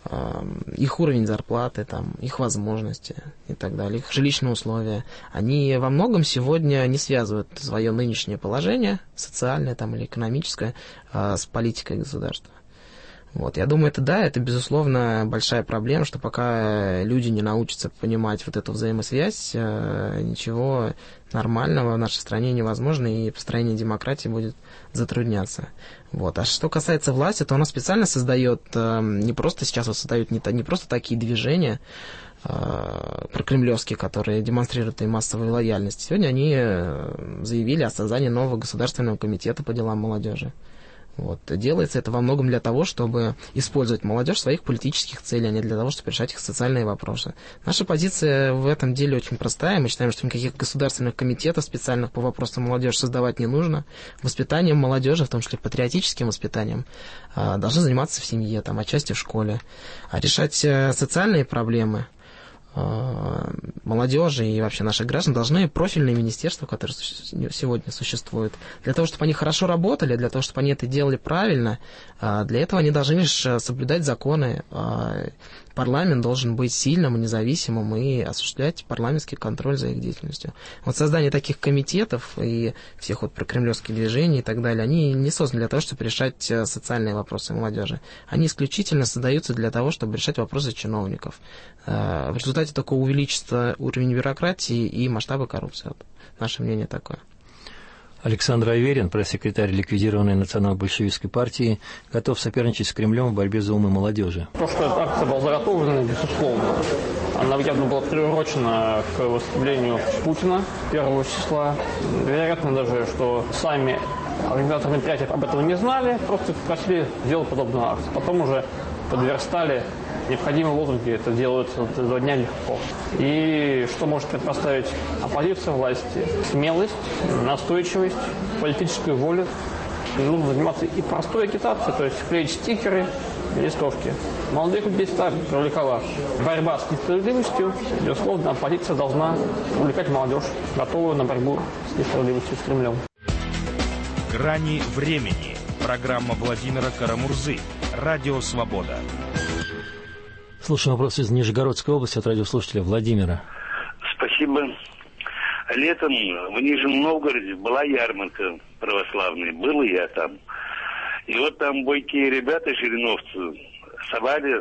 их уровень зарплаты, там, их возможности и так далее, их жилищные условия, они во многом сегодня не связывают свое нынешнее положение, социальное там, или экономическое, с политикой государства. Вот. Я думаю, это безусловно большая проблема, что пока люди не научатся понимать вот эту взаимосвязь, ничего нормального в нашей стране невозможно, и построение демократии будет затрудняться. Вот. А что касается власти, то она специально создает, не просто сейчас создает не просто такие движения прокремлевские, которые демонстрируют и массовую лояльность. Сегодня они заявили о создании нового государственного комитета по делам молодежи. Вот. Делается это во многом для того, чтобы использовать молодежь в своих политических целях, а не для того, чтобы решать их социальные вопросы. Наша позиция в этом деле очень простая. Мы считаем, что никаких государственных комитетов специальных по вопросам молодежи создавать не нужно. Воспитанием молодежи, в том числе патриотическим воспитанием, должны заниматься в семье, там, отчасти в школе. А решать социальные проблемы молодежи и вообще наших граждан должны профильные министерства, которые сегодня существуют, для того, чтобы они хорошо работали, для того, чтобы они это делали правильно, для этого они должны лишь соблюдать законы. Парламент должен быть сильным и независимым и осуществлять парламентский контроль за их деятельностью. Вот создание таких комитетов и всех вот прокремлевских движений и так далее, они не созданы для того, чтобы решать социальные вопросы молодежи. Они исключительно создаются для того, чтобы решать вопросы чиновников. В результате только увеличится уровень бюрократии и масштабы коррупции. Вот наше мнение такое. Александр Аверин, пресс-секретарь ликвидированной национал-большевистской партии, готов соперничать с Кремлем в борьбе за умы молодежи. То, что эта акция была заготовлена, безусловно. Она явно была приурочена к выступлению Путина 1 числа. Вероятно даже, что сами организаторы мероприятия об этом не знали, просто просили сделать подобную акцию. Потом уже подверстали необходимые лозунги, это делается за 2 дня легко. И что может предпоставить оппозиция власти? Смелость, настойчивость, политическую волю. Нужно заниматься и простой агитацией, то есть клеить стикеры, листовки. Молодых людей привлекала борьба с несправедливостью. Безусловно, оппозиция должна привлекать молодежь, готовую на борьбу с несправедливостью с Кремлем. «Грани времени». Программа Владимира Карамурзы. Радио «Свобода». Слушаем вопрос из Нижегородской области от радиослушателя Владимира. Спасибо. Летом в Нижнем Новгороде была ярмарка православная. Был и я там. И вот там бойкие ребята, жириновцы, совали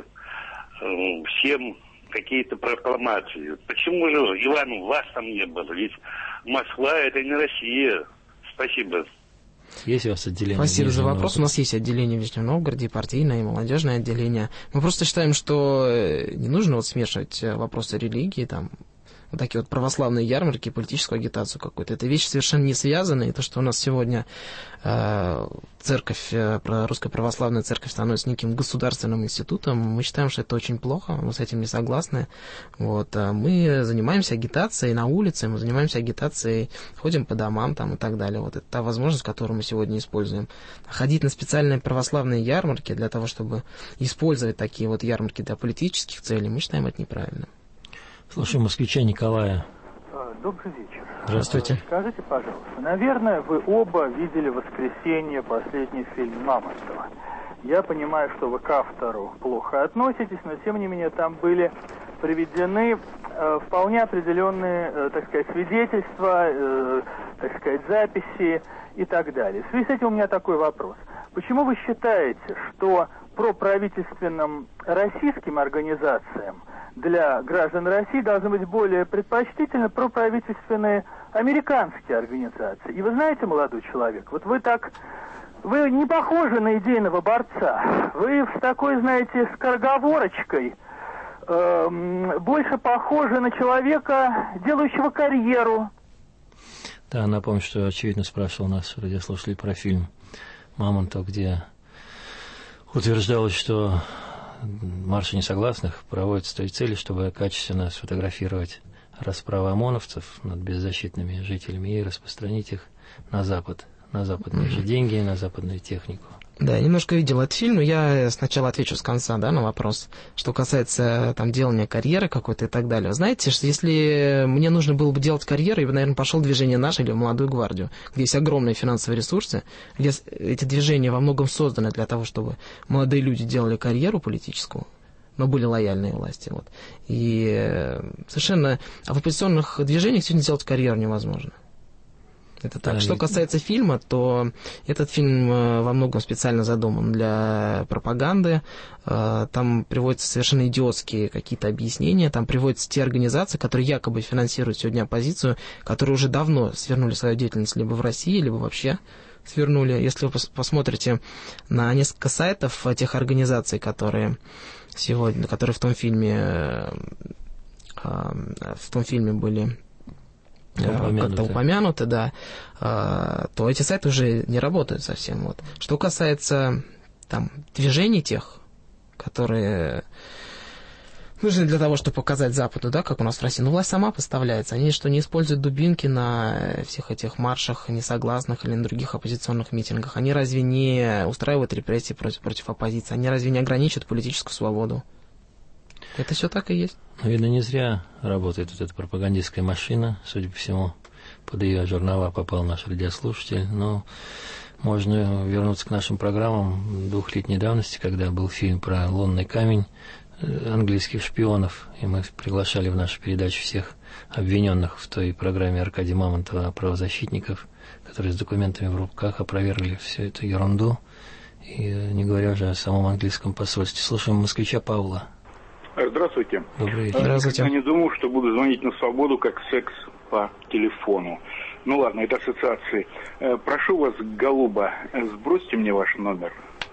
всем какие-то прокламации. Почему же, Иван, вас там не было? Ведь Москва — это не Россия. Спасибо. Есть у вас отделение? Спасибо за вопрос. У нас есть отделение в Нижнем Новгороде, партийное, и молодежное отделение. Мы просто считаем, что не нужно вот смешивать вопросы религии, там, вот такие вот православные ярмарки, политическую агитацию какую-то. Это вещи совершенно не связаны. И то, что у нас сегодня церковь, Русская Православная Церковь становится неким государственным институтом, мы считаем, что это очень плохо, мы с этим не согласны. Вот. Мы занимаемся агитацией на улице, мы занимаемся агитацией, ходим по домам там, и так далее. Вот это та возможность, которую мы сегодня используем. Ходить на специальные православные ярмарки для того, чтобы использовать такие вот ярмарки для политических целей, мы считаем это неправильно. Слушаем москвича Николая. Добрый вечер. Здравствуйте. Скажите, пожалуйста, наверное, вы оба видели в воскресенье последний фильм Мамонтова. Я понимаю, что вы к автору плохо относитесь, но тем не менее там были приведены вполне определенные, так сказать, свидетельства, так сказать, записи и так далее. В связи с этим у меня такой вопрос. Почему вы считаете, что проправительственным российским организациям для граждан России должны быть более предпочтительны проправительственные американские организации? И вы знаете, молодой человек, вот вы не похожи на идейного борца. Вы с такой, знаете, скороговорочкой больше похожи на человека, делающего карьеру. Да, напомню, что, очевидно, спрашивал нас радиослушатель про фильм «Мамонтов», где утверждалось, что марши несогласных проводятся с той целью, чтобы качественно сфотографировать расправы ОМОНовцев над беззащитными жителями и распространить их на Запад, на западные же деньги, на западную технику. Да, я немножко видел этот фильм, но я сначала отвечу с конца, да, на вопрос, что касается там делания карьеры какой-то и так далее. Знаете, что если мне нужно было бы делать карьеру, я бы, наверное, пошел в движение «Наше» или в «Молодую гвардию», где есть огромные финансовые ресурсы, где эти движения во многом созданы для того, чтобы молодые люди делали карьеру политическую, но были лояльны власти. Вот. И совершенно в оппозиционных движениях сегодня сделать карьеру невозможно. Это так. Что касается фильма, то этот фильм во многом специально задуман для пропаганды. Там приводятся совершенно идиотские какие-то объяснения. Там приводятся те организации, которые якобы финансируют сегодня оппозицию, которые уже давно свернули свою деятельность либо в России, либо вообще свернули. Если вы посмотрите на несколько сайтов тех организаций, которые сегодня, которые в том фильме были как-то упомянуты, да, то эти сайты уже не работают совсем. Вот. Что касается там движений тех, которые нужны для того, чтобы показать Западу, да, как у нас в России, власть сама поставляется. Они что, не используют дубинки на всех этих маршах несогласных или на других оппозиционных митингах? Они разве не устраивают репрессии против оппозиции? Они разве не ограничивают политическую свободу? Это все так и есть. Видно, не зря работает вот эта пропагандистская машина. Судя по всему, под ее жернова попал наш радиослушатель. Но можно вернуться к нашим программам 2-летней давности, когда был фильм про лунный камень английских шпионов. И мы приглашали в нашу передачу всех обвиненных в той программе Аркадия Мамонтова правозащитников, которые с документами в руках опровергли всю эту ерунду. И не говоря уже о самом английском посольстве. Слушаем москвича Павла. Здравствуйте. Добрый вечер. Здравствуйте. Я не думал, что буду звонить на свободу, как секс по телефону. Ну ладно, это ассоциации. Прошу вас, голуба, сбросьте мне ваш номер.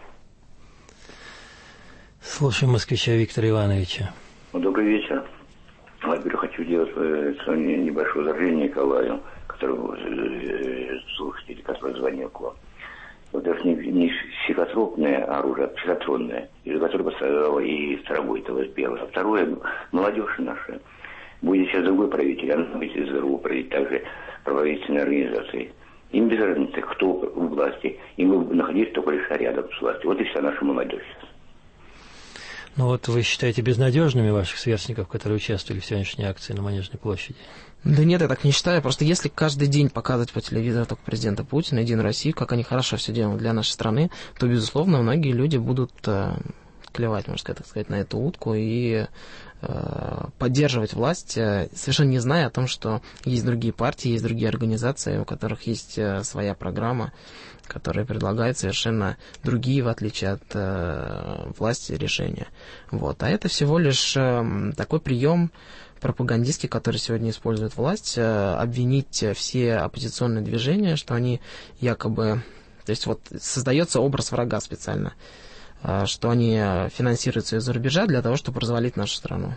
Слушаем москвича Виктора Ивановича. Добрый вечер. Во-первых, хочу сделать небольшое возражение Николаю, которого слушатель, который звонил к вам. Во-первых, не психотропное оружие, а психотронное, из-за которого пострадало и Старобойтова, первое. А второе, молодежь наша. Будет сейчас другой правитель, она будет из другого правителя, также правительственной организации. Им без разницы, кто у власти, им бы находиться только лишь рядом с властью. Вот и вся наша молодежь сейчас. Ну вот вы считаете безнадежными ваших сверстников, которые участвовали в сегодняшней акции на Манежной площади? Да нет, я так не считаю. Просто если каждый день показывать по телевизору только президента Путина, Единую Россию, как они хорошо все делают для нашей страны, то, безусловно, многие люди будут клевать, можно так сказать, на эту утку и поддерживать власть, совершенно не зная о том, что есть другие партии, есть другие организации, у которых есть своя программа, которые предлагают совершенно другие, в отличие от власти, решения. Вот. А это всего лишь такой прием пропагандистский, который сегодня использует власть, обвинить все оппозиционные движения, что они якобы... То есть вот создается образ врага специально, что они финансируются из-за рубежа для того, чтобы развалить нашу страну.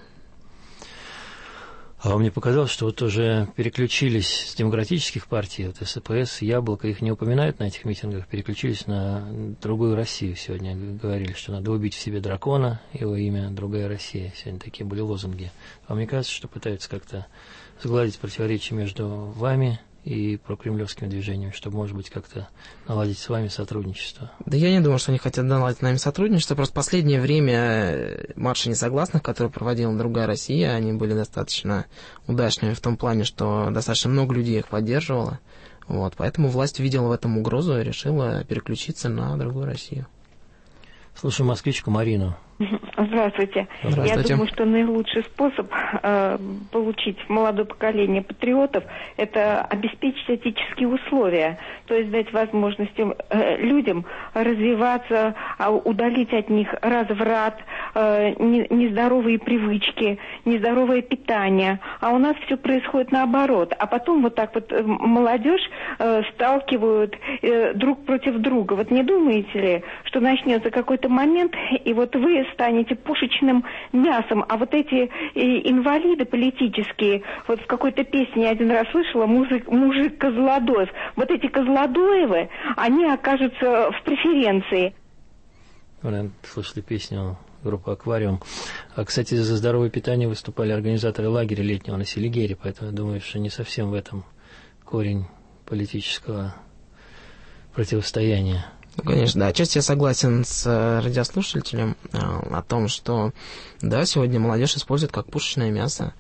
А мне показалось, что вот уже переключились с демократических партий, вот СПС, Яблоко, их не упоминают на этих митингах, переключились на другую Россию сегодня. Говорили, что надо убить в себе дракона, его имя «Другая Россия». Сегодня такие были лозунги. А мне кажется, что пытаются как-то сгладить противоречия между вами и прокремлевским движением, чтобы, может быть, как-то наладить с вами сотрудничество. Да я не думаю, что они хотят наладить с нами сотрудничество. Просто в последнее время марши несогласных, которые проводила «Другая Россия», они были достаточно удачными в том плане, что достаточно много людей их поддерживало. Вот, поэтому власть увидела в этом угрозу и решила переключиться на «Другую Россию». Слушаю москвичку Марину. Здравствуйте. Я думаю, что наилучший способ получить молодое поколение патриотов – это обеспечить этические условия, то есть дать возможность людям развиваться, удалить от них разврат, нездоровые привычки, нездоровое питание. А у нас все происходит наоборот. А потом вот так вот молодежь сталкивают друг против друга. Вот не думаете ли, что начнется какой-то момент, и вот вы станете пушечным мясом, а вот эти инвалиды политические, вот в какой-то песне я один раз слышала, мужик Козлодоев, вот эти Козлодоевы, они окажутся в преференции. Вы слышали песню группы «Аквариум». А, кстати, за здоровое питание выступали организаторы лагеря летнего на Селигере, поэтому я думаю, что не совсем в этом корень политического противостояния. Ну, конечно, да. Отчасти я согласен с радиослушателем о том, что, да, сегодня молодежь использует как пушечное мясо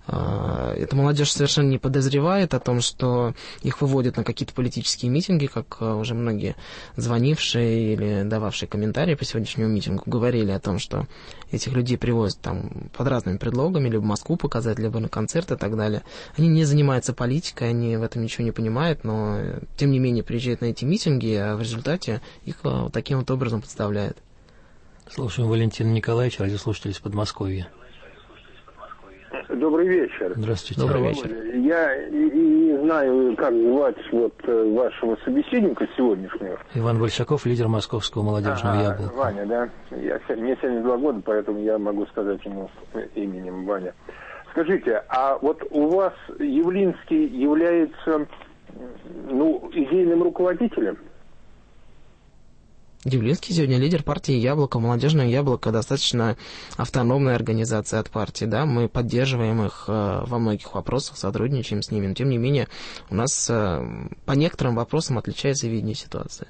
Эта молодежь совершенно не подозревает о том, что их выводят на какие-то политические митинги, как уже многие звонившие или дававшие комментарии по сегодняшнему митингу говорили о том, что этих людей привозят там под разными предлогами, либо Москву показать, либо на концерты и так далее. Они не занимаются политикой, они в этом ничего не понимают, но тем не менее приезжают на эти митинги, а в результате их вот таким вот образом подставляют. Слушаем Валентина Николаевича, радиослушатель из Подмосковья. Добрый вечер. Здравствуйте. Добрый вечер. Я не знаю, как звать вашего собеседника сегодняшнего. Иван Большаков, лидер Московского молодежного яблока. Ваня, да? Мне 72 года, поэтому я могу сказать ему именем Ваня. Скажите, а вот у вас Явлинский является, идейным руководителем? Явлинский сегодня лидер партии «Яблоко». Молодежное яблоко достаточно автономная организация от партии, да, мы поддерживаем их во многих вопросах, сотрудничаем с ними, но тем не менее у нас по некоторым вопросам отличается видение ситуации.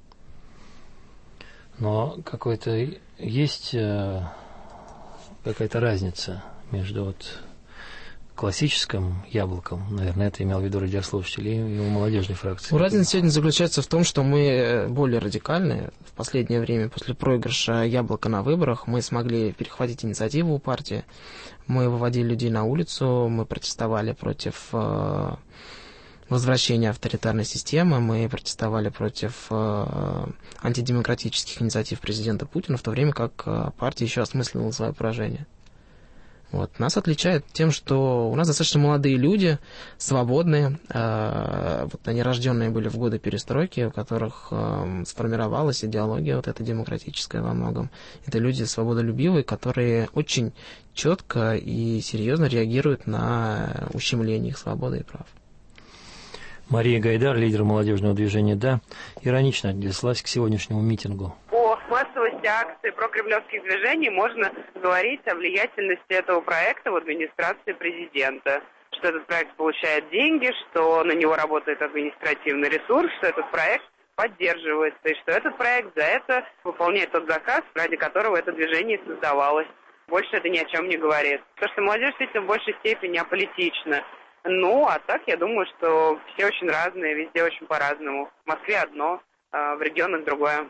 Но есть какая-то разница между классическим яблоком, наверное, это имел в виду радиослушатель, и у молодежной фракции. Разница сегодня заключается в том, что мы более радикальны. В последнее время, после проигрыша яблока на выборах, мы смогли перехватить инициативу у партии. Мы выводили людей на улицу, мы протестовали против возвращения авторитарной системы, мы протестовали против антидемократических инициатив президента Путина, в то время как партия еще осмысливала свое поражение. Нас отличает тем, что у нас достаточно молодые люди, свободные, они рожденные были в годы перестройки, у которых сформировалась идеология эта демократическая во многом. Это люди свободолюбивые, которые очень четко и серьезно реагируют на ущемление их свободы и прав. Мария Гайдар, лидер молодежного движения «Да», иронично отнеслась к сегодняшнему митингу. По массовости акций прокремлевских движений можно говорить о влиятельности этого проекта в администрации президента. Что этот проект получает деньги, что на него работает административный ресурс, что этот проект поддерживается, и что этот проект за это выполняет тот заказ, ради которого это движение создавалось. Больше это ни о чем не говорит. То, что молодежь действительно в большей степени аполитична. А так я думаю, что все очень разные, везде очень по-разному. В Москве одно, в регионах другое.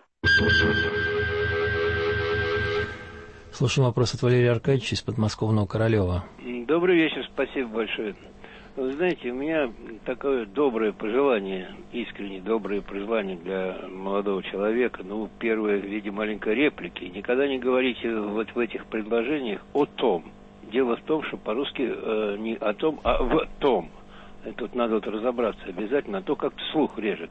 Слушаем вопрос от Валерия Аркадьевича из подмосковного Королева. Добрый вечер, спасибо большое. Вы знаете, у меня такое доброе пожелание, искренне доброе пожелание для молодого человека. Первое в виде маленькой реплики. Никогда не говорите в этих предложениях о том. Дело в том, что по-русски не о том, а в том. Тут надо разобраться обязательно, а то как-то слух режет.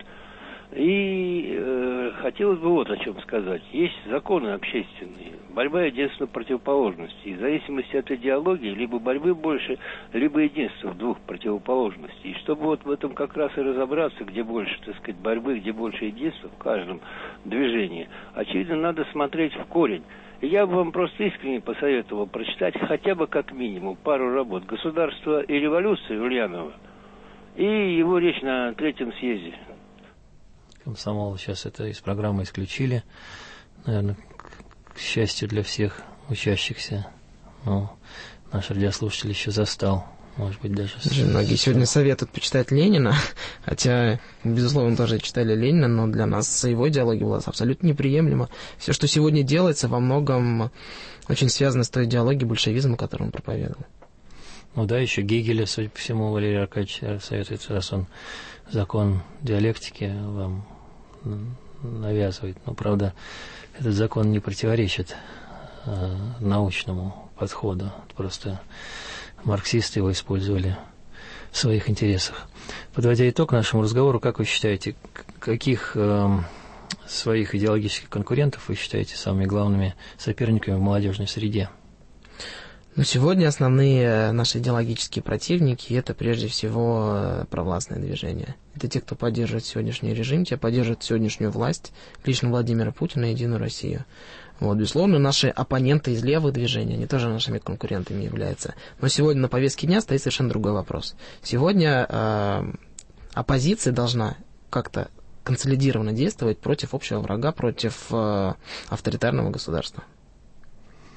И хотелось бы о чем сказать. Есть законы общественные, борьба единственной противоположности. И в зависимости от идеологии, либо борьбы больше, либо единства двух противоположностей. И чтобы в этом как раз и разобраться, где больше, борьбы, где больше единства в каждом движении, очевидно, надо смотреть в корень. Я бы вам просто искренне посоветовал прочитать хотя бы как минимум пару работ «Государство и революция» Ульянова и его речь на Третьем съезде. Комсомол сейчас это из программы исключили, наверное, к счастью для всех учащихся. Наш радиослушатель еще застал. Может быть, даже... Многие сегодня советуют почитать Ленина, хотя, безусловно, тоже читали Ленина, но для нас его идеология была абсолютно неприемлема. Все, что сегодня делается, во многом очень связано с той идеологией большевизма, которую он проповедовал. Еще Гегеля, судя по всему, Валерий Аркадьевич советует, раз он закон диалектики вам навязывает. Правда, этот закон не противоречит научному подходу. Просто марксисты его использовали в своих интересах. Подводя итог нашему разговору, как вы считаете, каких своих идеологических конкурентов вы считаете самыми главными соперниками в молодежной среде? Сегодня основные наши идеологические противники – это прежде всего провластное движение. Это те, кто поддерживает сегодняшний режим, те поддерживают сегодняшнюю власть, лично Владимира Путина и Единую Россию. Безусловно, наши оппоненты из левых движений, они тоже нашими конкурентами являются. Но сегодня на повестке дня стоит совершенно другой вопрос. Сегодня оппозиция должна как-то консолидированно действовать против общего врага, против авторитарного государства.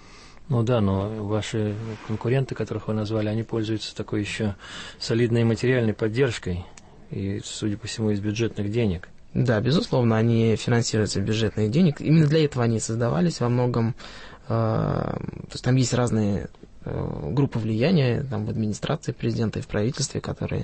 Ну да, но ваши конкуренты, которых вы назвали, они пользуются такой еще солидной материальной поддержкой и, судя по всему, из бюджетных денег. Да, безусловно, они финансируются из бюджетных денег. Именно для этого они создавались во многом. То есть там есть разные группы влияния там, в администрации президента и в правительстве, которые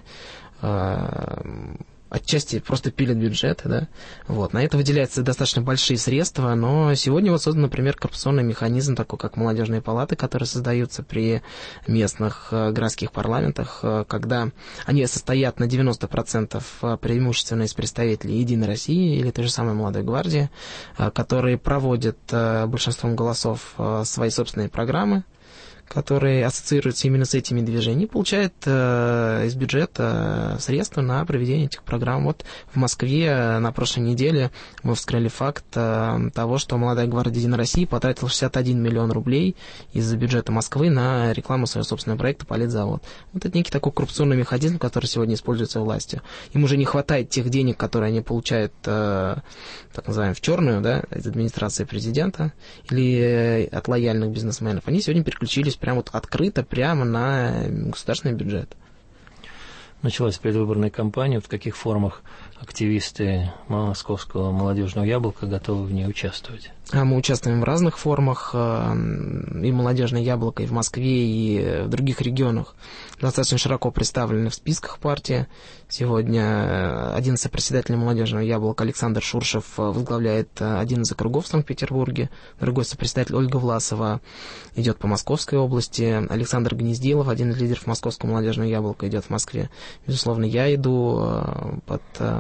отчасти просто пилят бюджеты, да. Вот. На это выделяются достаточно большие средства, но сегодня вот создан, например, коррупционный механизм, такой как молодежные палаты, которые создаются при местных городских парламентах, когда они состоят на 90% преимущественно из представителей «Единой России» или той же самой «Молодой гвардии», которые проводят большинством голосов свои собственные программы, которые ассоциируются именно с этими движениями, получают из бюджета средства на проведение этих программ. Вот в Москве на прошлой неделе мы вскрыли факт того, что «Молодая гвардия Единой России» потратила 61 миллион рублей из бюджета Москвы на рекламу своего собственного проекта «Политзавод». Вот это некий такой коррупционный механизм, который сегодня используется властью. Им уже не хватает тех денег, которые они получают, так называемую, в черную, да, из администрации президента или от лояльных бизнесменов. Они сегодня переключились прямо вот открыто, прямо на государственный бюджет. Началась предвыборная кампания. В каких формах активисты Московского молодежного яблока готовы в ней участвовать? Мы участвуем в разных формах. И «Молодежное яблоко» и в Москве, и в других регионах достаточно широко представлены в списках партии. Сегодня один из сопредседателей «Молодежного яблока» Александр Шуршев возглавляет один из округов в Санкт-Петербурге. Другой сопредседатель Ольга Власова идет по Московской области. Александр Гнездилов, один из лидеров Московского молодежного яблока, идет в Москве. Безусловно, я иду под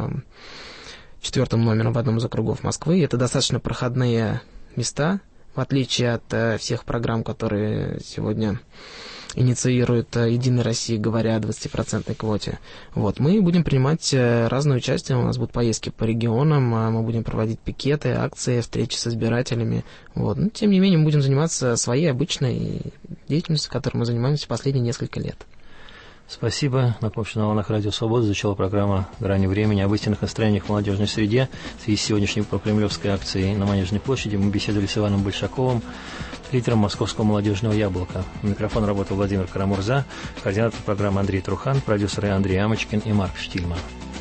4-м номером в одном из округов Москвы. Это достаточно проходные места, в отличие от всех программ, которые сегодня инициирует «Единая Россия», говоря о 20% квоте. Вот. Мы будем принимать разное участие, у нас будут поездки по регионам, мы будем проводить пикеты, акции, встречи с избирателями. Вот. Но, тем не менее, мы будем заниматься своей обычной деятельностью, которой мы занимаемся последние несколько лет. Спасибо. Напомню, что на волнах Радио Свобода звучала программа «Грани времени» об истинных настроениях в молодежной среде. В связи с сегодняшней прокремлевской акцией на Манежной площади мы беседовали с Иваном Большаковым, лидером Московского молодежного яблока. У микрофона работал Владимир Карамурза, координатор программы Андрей Трухан, продюсеры Андрей Амочкин и Марк Штильман.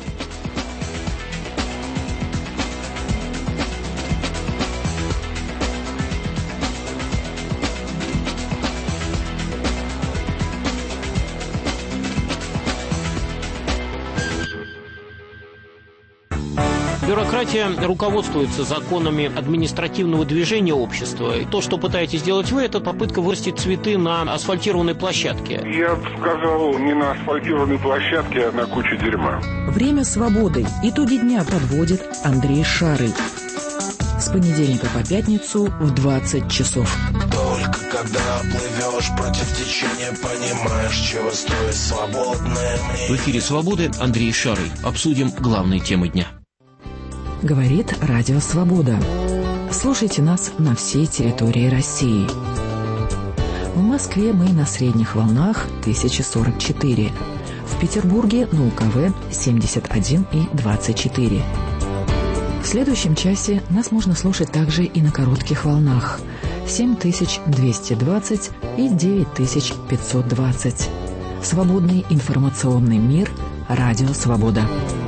Бюрократия руководствуется законами административного движения общества. И то, что пытаетесь сделать вы, это попытка вырастить цветы на асфальтированной площадке. Я бы сказал, не на асфальтированной площадке, а на куче дерьма. Время свободы. Итоги дня подводит Андрей Шарый. С понедельника по пятницу в 20 часов. Только когда плывешь против течения, понимаешь, чего стоит свободное мнение. В эфире «Свободы» Андрей Шарый. Обсудим главные темы дня. Говорит Радио Свобода. Слушайте нас на всей территории России. В Москве мы на средних волнах 1044. В Петербурге на УКВ 71 и 24. В следующем часе нас можно слушать также и на коротких волнах 7220 и 9520. Свободный информационный мир. Радио Свобода.